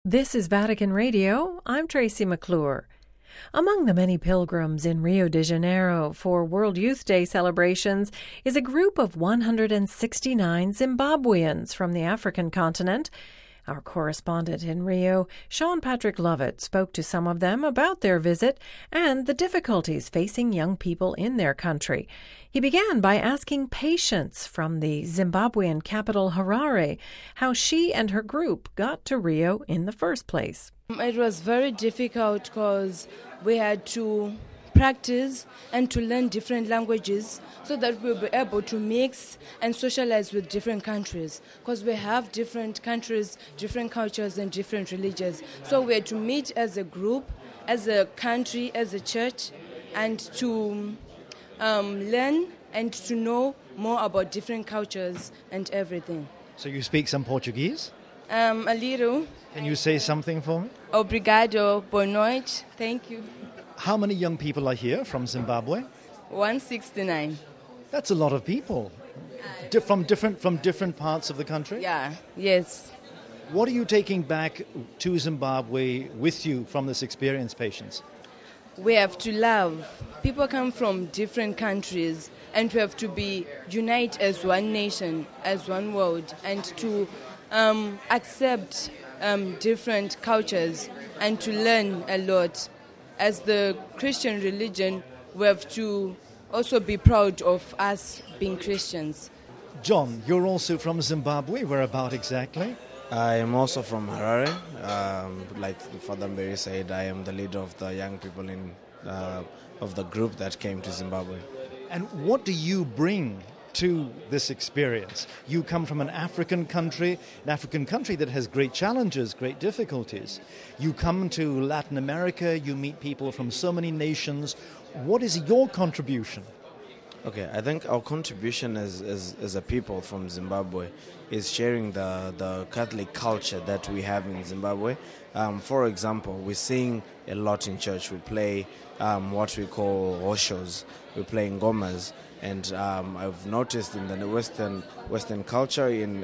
This is Vatican Radio. I'm Tracy McClure. Among the many pilgrims in Rio de Janeiro for World Youth Day celebrations is a group of 169 Zimbabweans from the African continent. Our correspondent in Rio, Sean Patrick Lovett, spoke to some of them about their visit and the difficulties facing young people in their country. He began by asking Patience from the Zimbabwean capital Harare how she and her group got to Rio in the first place. It was very difficult because we had to practice and to learn different languages so that we'll be able to mix and socialize with different countries, because we have different countries, different cultures and different religions. So we had to meet as a group, as a country, as a church, and to learn and to know more about different cultures and everything. So you speak some Portuguese? A little. Can you say something for me? Obrigado, boa noite, thank you. How many young people are here from Zimbabwe? 169. That's a lot of people. From different parts of the country? Yeah, yes. What are you taking back to Zimbabwe with you from this experience, Patience? We have to love. People come from different countries and we have to be united as one nation, as one world, and to accept different cultures and to learn a lot. As the Christian religion, we have to also be proud of us being Christians. John, you're also from Zimbabwe. Whereabout exactly? I am also from Harare. Like Father Mberi said, I am the leader of the young people of the group that came to Zimbabwe. And what do you bring to this experience? You come from an African country that has great challenges, great difficulties. You come to Latin America, you meet people from so many nations. What is your contribution? Okay, I think our contribution as a people from Zimbabwe is sharing the Catholic culture that we have in Zimbabwe. For example, we sing a lot in church. We play what we call hoshos. We play ngomas. And I've noticed in the Western culture in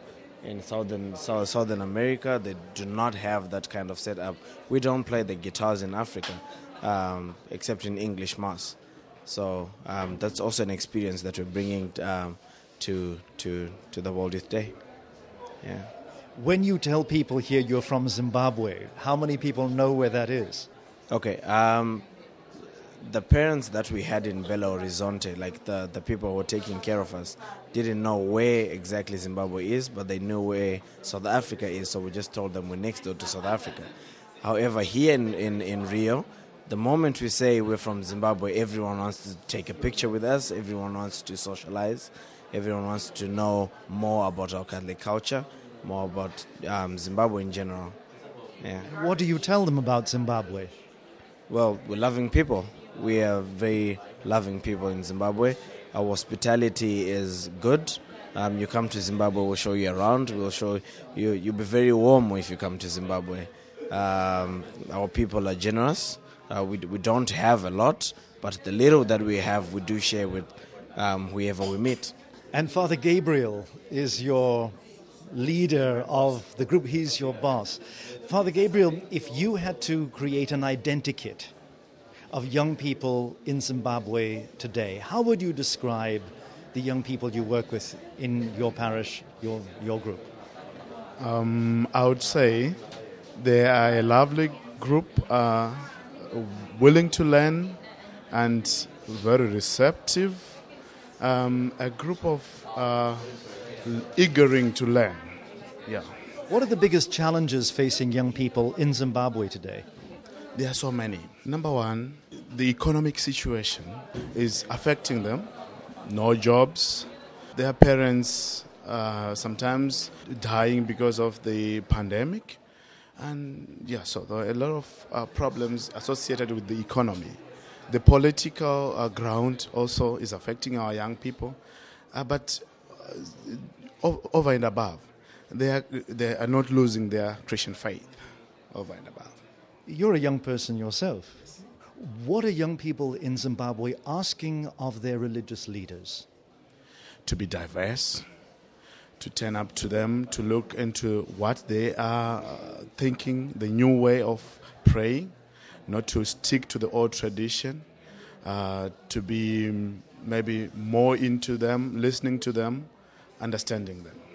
Southern America, they do not have that kind of setup. We don't play the guitars in Africa, except in English Mass. So that's also an experience that we're bringing to the World Youth Day. Yeah. When you tell people here you're from Zimbabwe, how many people know where that is? Okay. The parents that we had in Belo Horizonte, like the people who were taking care of us, didn't know where exactly Zimbabwe is, but they knew where South Africa is, so we just told them we're next door to South Africa. However, here in Rio, the moment we say we're from Zimbabwe, everyone wants to take a picture with us, everyone wants to socialize, everyone wants to know more about our Catholic culture, more about Zimbabwe in general. Yeah. What do you tell them about Zimbabwe? Well, we're loving people. We are very loving people in Zimbabwe. Our hospitality is good. You come to Zimbabwe, we'll show you around. We'll show you. You'll be very warm if you come to Zimbabwe. Our people are generous. We don't have a lot, but the little that we have, we do share with whoever we meet. And Father Gabriel is your leader of the group. He's your boss. Father Gabriel, if you had to create an identikit of young people in Zimbabwe today, how would you describe the young people you work with in your parish, your group? I would say they are a lovely group, willing to learn and very receptive, a group of eagering to learn. Yeah. What are the biggest challenges facing young people in Zimbabwe today? There are so many. Number one, the economic situation is affecting them. No jobs. Their parents sometimes dying because of the pandemic. And so there are a lot of problems associated with the economy. The political ground also is affecting our young people. But over and above, they are not losing their Christian faith over and above. You're a young person yourself. What are young people in Zimbabwe asking of their religious leaders? To be diverse, to turn up to them, to look into what they are thinking, the new way of praying, not to stick to the old tradition, to be maybe more into them, listening to them, understanding them.